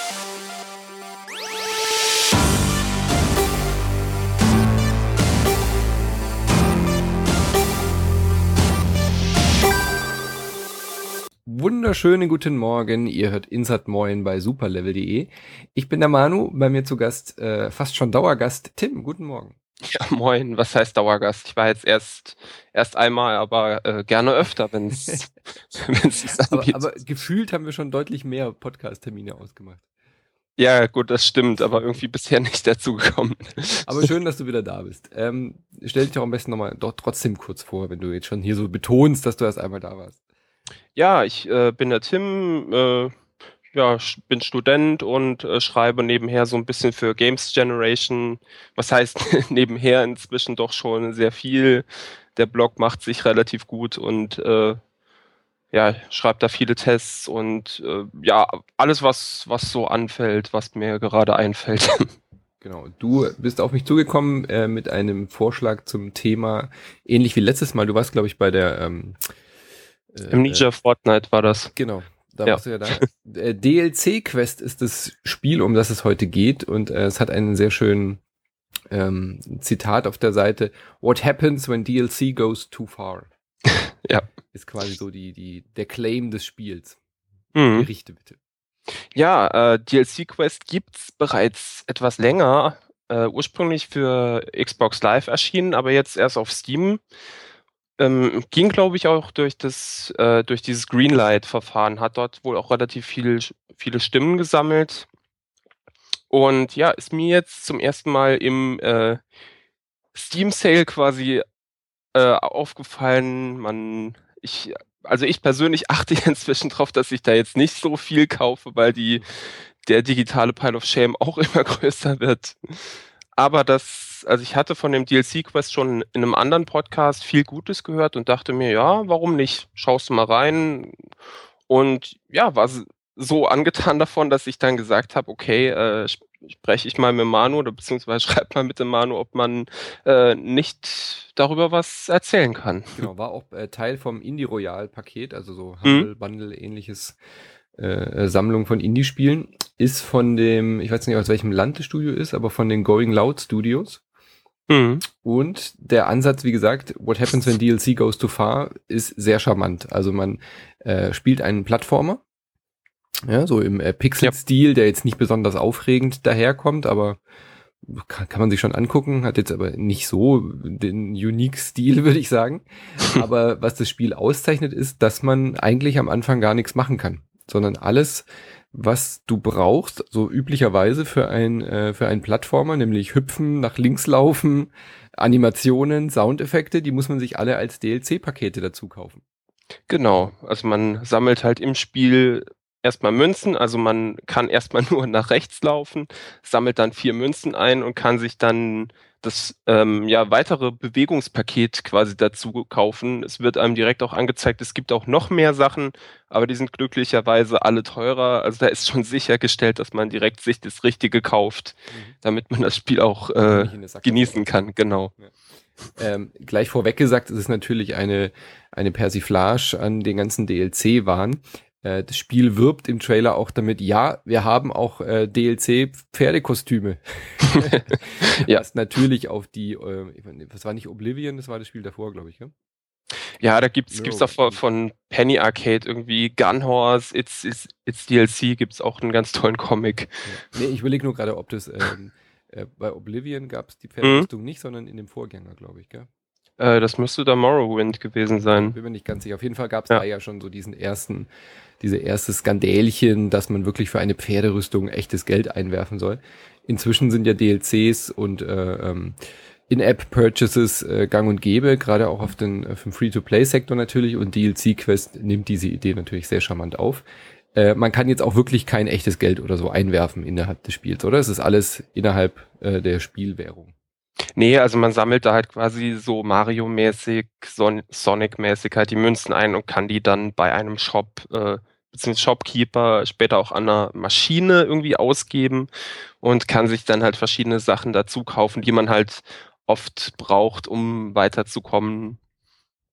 Wunderschönen guten Morgen, ihr hört Insert Moin bei superlevel.de. Ich bin der Manu, bei mir zu Gast, fast schon Dauergast, Tim, guten Morgen. Ja, moin, was heißt Dauergast? Ich war jetzt erst einmal, aber gerne öfter, wenn es sich anbietet. Aber gefühlt haben wir schon deutlich mehr Podcast-Termine ausgemacht. Ja, gut, das stimmt, aber irgendwie bisher nicht dazu gekommen. Aber schön, dass du wieder da bist. Stell dich doch am besten nochmal doch trotzdem kurz vor, wenn du jetzt schon hier so betonst, dass du erst einmal da warst. Ja, ich bin der Tim, bin Student und schreibe nebenher so ein bisschen für Games Generation. Was heißt nebenher inzwischen doch schon sehr viel. Der Blog macht sich relativ gut und schreibe da viele Tests und alles, was so anfällt, was mir gerade einfällt. Genau, du bist auf mich zugekommen mit einem Vorschlag zum Thema, ähnlich wie letztes Mal. Du warst, glaube ich, bei der Amnesia Fortnite war das. Genau, da warst du ja da. DLC Quest ist das Spiel, um das es heute geht, und es hat einen sehr schönen Zitat auf der Seite. What happens when DLC goes too far? Ja. Ist quasi so der Claim des Spiels. Mhm. Berichte bitte. Ja, DLC Quest gibt's bereits etwas länger, ursprünglich für Xbox Live erschienen, aber jetzt erst auf Steam. Ging, glaube ich, auch durch dieses Greenlight-Verfahren, hat dort wohl auch relativ viele Stimmen gesammelt. Und ja, ist mir jetzt zum ersten Mal im Steam Sale quasi aufgefallen. Ich persönlich achte inzwischen drauf, dass ich da jetzt nicht so viel kaufe, weil der digitale Pile of Shame auch immer größer wird. Aber ich hatte von dem DLC Quest schon in einem anderen Podcast viel Gutes gehört und dachte mir, ja, warum nicht? Schaust du mal rein. Und ja, war so angetan davon, dass ich dann gesagt habe, okay, spreche ich mal mit Manu oder beziehungsweise schreibe mal mit dem Manu, ob man nicht darüber was erzählen kann. Genau, war auch Teil vom Indie Royal Paket, also so Humble Bundle ähnliches Sammlung von Indie-Spielen. Ist von dem, ich weiß nicht, aus welchem Land das Studio ist, aber von den Going Loud Studios. Mhm. Und der Ansatz, wie gesagt, What happens when DLC goes too far, ist sehr charmant. Also man spielt einen Plattformer, ja, so im Pixel-Stil, der jetzt nicht besonders aufregend daherkommt, aber kann man sich schon angucken, hat jetzt aber nicht so den Unique-Stil, würde ich sagen. Aber was das Spiel auszeichnet, ist, dass man eigentlich am Anfang gar nichts machen kann, sondern alles, was du brauchst, so üblicherweise für einen Plattformer, nämlich hüpfen, nach links laufen, Animationen, Soundeffekte, die muss man sich alle als DLC-Pakete dazu kaufen. Genau, also man sammelt halt im Spiel erstmal Münzen, also man kann erstmal nur nach rechts laufen, sammelt dann 4 Münzen ein und kann sich dann das weitere Bewegungspaket quasi dazu kaufen. Es wird einem direkt auch angezeigt, es gibt auch noch mehr Sachen, aber die sind glücklicherweise alle teurer. Also da ist schon sichergestellt, dass man direkt sich das Richtige kauft, damit man das Spiel auch genießen kann. Genau. Ja. Gleich vorweg gesagt, es ist natürlich eine Persiflage an den ganzen DLC-Wahn. Das Spiel wirbt im Trailer auch damit, ja, wir haben auch DLC-Pferdekostüme. Ja. Was natürlich auf das war nicht Oblivion, das war das Spiel davor, glaube ich, ja? Ja, da gibt's auch von Penny Arcade irgendwie Gun Horse, It's DLC, gibt's auch einen ganz tollen Comic. Ja. Nee, ich überlege nur gerade, ob das bei Oblivion gab es die Pferderüstung nicht, sondern in dem Vorgänger, glaube ich, gell? Das müsste da Morrowind gewesen sein. Bin mir nicht ganz sicher. Auf jeden Fall gab es da ja schon so diese erste Skandälchen, dass man wirklich für eine Pferderüstung echtes Geld einwerfen soll. Inzwischen sind ja DLCs und In-App-Purchases gang und gäbe, gerade auch auf dem Free-to-Play-Sektor natürlich, und DLC-Quest nimmt diese Idee natürlich sehr charmant auf. Man kann jetzt auch wirklich kein echtes Geld oder so einwerfen innerhalb des Spiels, oder? Es ist alles innerhalb der Spielwährung. Nee, also man sammelt da halt quasi so Mario-mäßig, Sonic-mäßig halt die Münzen ein und kann die dann bei einem Shop, beziehungsweise Shopkeeper, später auch an einer Maschine irgendwie ausgeben und kann sich dann halt verschiedene Sachen dazu kaufen, die man halt oft braucht, um weiterzukommen.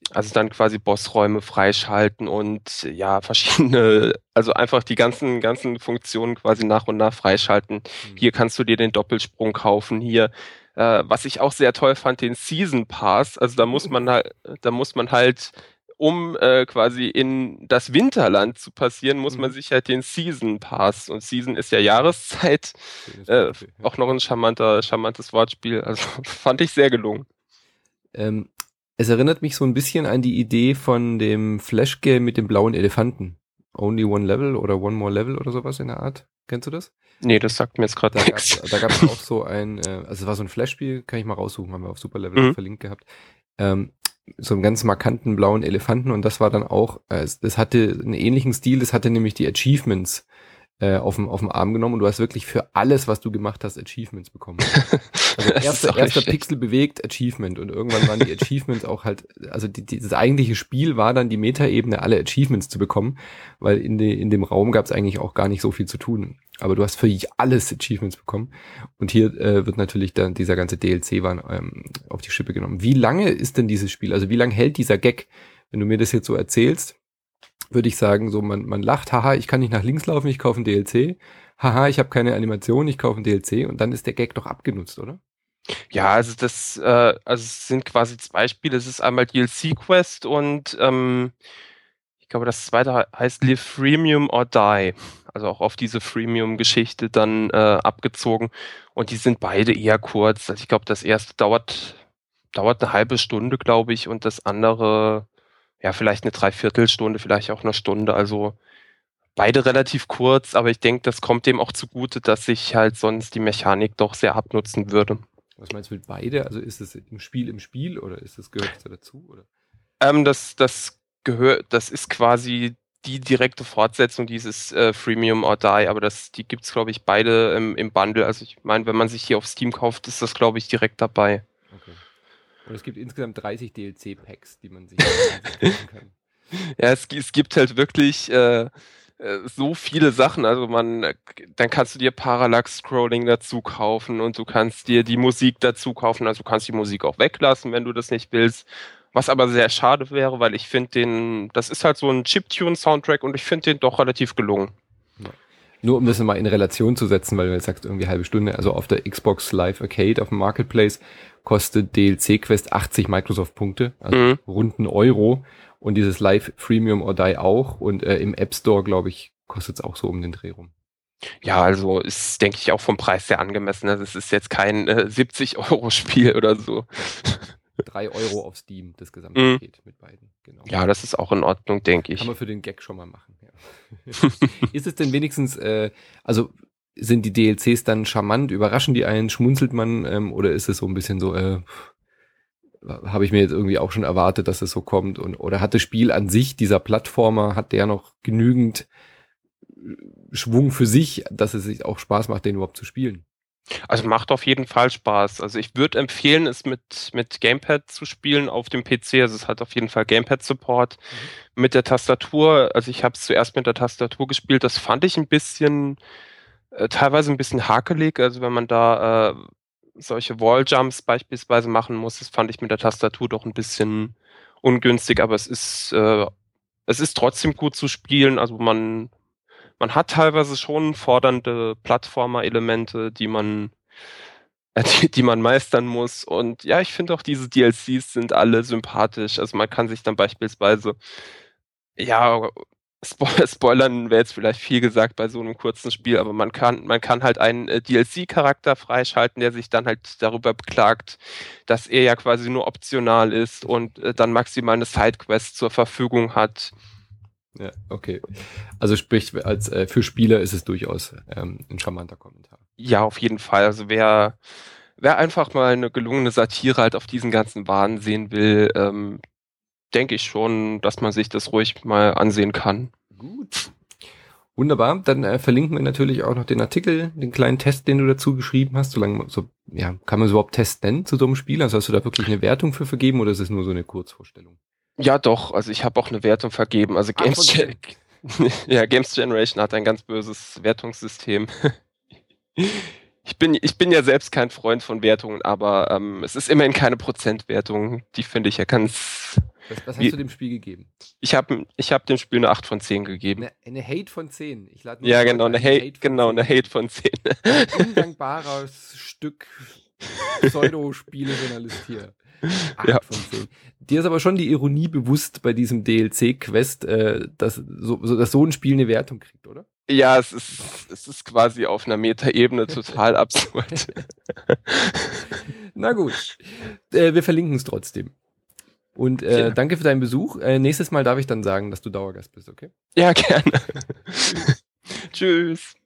Also dann quasi Bossräume freischalten und ja, verschiedene, also einfach die ganzen Funktionen quasi nach und nach freischalten. Hier kannst du dir den Doppelsprung kaufen, hier, was ich auch sehr toll fand, den Season Pass. Also da muss man halt, um quasi in das Winterland zu passieren, muss man sich halt den Season Pass. Und Season ist ja Jahreszeit. Auch noch ein charmantes Wortspiel. Also fand ich sehr gelungen. Es erinnert mich so ein bisschen an die Idee von dem Flash-Game mit dem blauen Elefanten. Only One Level oder One More Level oder sowas in der Art. Kennst du das? Nee, das sagt mir jetzt gerade nichts. Da gab es auch so also es war so ein Flash-Spiel, kann ich mal raussuchen, haben wir auf Superlevel verlinkt gehabt. So einen ganz markanten blauen Elefanten und das war dann auch, das hatte einen ähnlichen Stil, das hatte nämlich die Achievements auf dem Arm genommen und du hast wirklich für alles, was du gemacht hast, Achievements bekommen. Also erster Pixel bewegt, Achievement und irgendwann waren die Achievements auch halt, also das eigentliche Spiel war dann die Metaebene, alle Achievements zu bekommen, weil in dem Raum gab es eigentlich auch gar nicht so viel zu tun. Aber du hast für alles Achievements bekommen und hier wird natürlich dann dieser ganze DLC auf die Schippe genommen. Wie lange ist denn dieses Spiel? Also wie lange hält dieser Gag? Wenn du mir das jetzt so erzählst, würde ich sagen, so man lacht, haha, ich kann nicht nach links laufen, ich kaufe ein DLC, haha, ich habe keine Animation, ich kaufe ein DLC und dann ist der Gag doch abgenutzt, oder? Ja, also es sind quasi zwei Spiele. Es ist einmal DLC Quest und ich glaube, das zweite heißt Live Freemium or Die. Also auch auf diese Freemium-Geschichte dann abgezogen. Und die sind beide eher kurz. Also ich glaube, das erste dauert eine halbe Stunde, glaube ich, und das andere ja vielleicht eine Dreiviertelstunde, vielleicht auch eine Stunde. Also beide relativ kurz, aber ich denke, das kommt dem auch zugute, dass sich halt sonst die Mechanik doch sehr abnutzen würde. Was meinst du mit beide? Also ist es im Spiel oder gehört es dazu? Oder? Das ist quasi die direkte Fortsetzung dieses Freemium or Die, aber die gibt's, glaube ich, beide im Bundle. Also ich meine, wenn man sich hier auf Steam kauft, ist das, glaube ich, direkt dabei. Okay. Und es gibt insgesamt 30 DLC-Packs, die man sich kaufen kann. Ja, es gibt halt wirklich so viele Sachen. Also dann kannst du dir Parallax-Scrolling dazu kaufen und du kannst dir die Musik dazu kaufen. Also du kannst die Musik auch weglassen, wenn du das nicht willst. Was aber sehr schade wäre, weil ich finde das ist halt so ein Chiptune-Soundtrack und ich finde den doch relativ gelungen. Ja. Nur um das mal in Relation zu setzen, weil du jetzt sagst, irgendwie halbe Stunde, also auf der Xbox Live Arcade auf dem Marketplace kostet DLC Quest 80 Microsoft-Punkte, also rund €1. Und dieses Live Freemium or Die auch. Und im App Store, glaube ich, kostet es auch so um den Dreh rum. Ja, also ist, denke ich, auch vom Preis sehr angemessen. Also es ist jetzt kein 70-Euro-Spiel oder so. 3 € auf Steam, das gesamte Paket mit beiden. Genau. Ja, das ist auch in Ordnung, denke ich. Kann man für den Gag schon mal machen. Ja. Ist es denn wenigstens, also sind die DLCs dann charmant, überraschen die einen, schmunzelt man oder ist es so ein bisschen so, habe ich mir jetzt irgendwie auch schon erwartet, dass es so kommt oder hat das Spiel an sich, dieser Plattformer, hat der noch genügend Schwung für sich, dass es sich auch Spaß macht, den überhaupt zu spielen? Also macht auf jeden Fall Spaß. Also ich würde empfehlen, es mit Gamepad zu spielen auf dem PC. Also es hat auf jeden Fall Gamepad-Support. Mit der Tastatur, also ich habe es zuerst mit der Tastatur gespielt, das fand ich teilweise ein bisschen hakelig. Also wenn man da solche Walljumps beispielsweise machen muss, das fand ich mit der Tastatur doch ein bisschen ungünstig, aber es ist trotzdem gut zu spielen. Also man hat teilweise schon fordernde Plattformer-Elemente, die man meistern muss. Und ja, ich finde auch diese DLCs sind alle sympathisch. Also man kann sich dann beispielsweise, ja, spoilern wäre jetzt vielleicht viel gesagt bei so einem kurzen Spiel, aber man kann halt einen DLC-Charakter freischalten, der sich dann halt darüber beklagt, dass er ja quasi nur optional ist und dann maximal eine Sidequest zur Verfügung hat. Ja, okay. Also sprich, für Spieler ist es durchaus ein charmanter Kommentar. Ja, auf jeden Fall. Also wer einfach mal eine gelungene Satire halt auf diesen ganzen Wahn sehen will, denke ich schon, dass man sich das ruhig mal ansehen kann. Gut. Wunderbar. Dann verlinken wir natürlich auch noch den Artikel, den kleinen Test, den du dazu geschrieben hast. Kann man es überhaupt Test nennen zu so einem Spiel? Also hast du da wirklich eine Wertung für vergeben oder ist es nur so eine Kurzvorstellung? Ja, doch. Also ich habe auch eine Wertung vergeben. Also Games Generation hat ein ganz böses Wertungssystem. Ich bin ja selbst kein Freund von Wertungen, aber es ist immerhin keine Prozentwertung. Die finde ich ja ganz Was hast du dem Spiel gegeben? Ich hab dem Spiel eine 8 von 10 gegeben. Eine Hate von 10. Ich lade Ja, genau, eine Hate von 10. Ein undankbares Stück Pseudo-Spielejournalist hier. 8 von 10. Dir ist aber schon die Ironie bewusst bei diesem DLC-Quest, dass so ein Spiel eine Wertung kriegt, oder? Ja, es ist quasi auf einer Metaebene total absurd. Na gut. Wir verlinken es trotzdem. Und danke für deinen Besuch. Nächstes Mal darf ich dann sagen, dass du Dauergast bist, okay? Ja, gerne. Tschüss.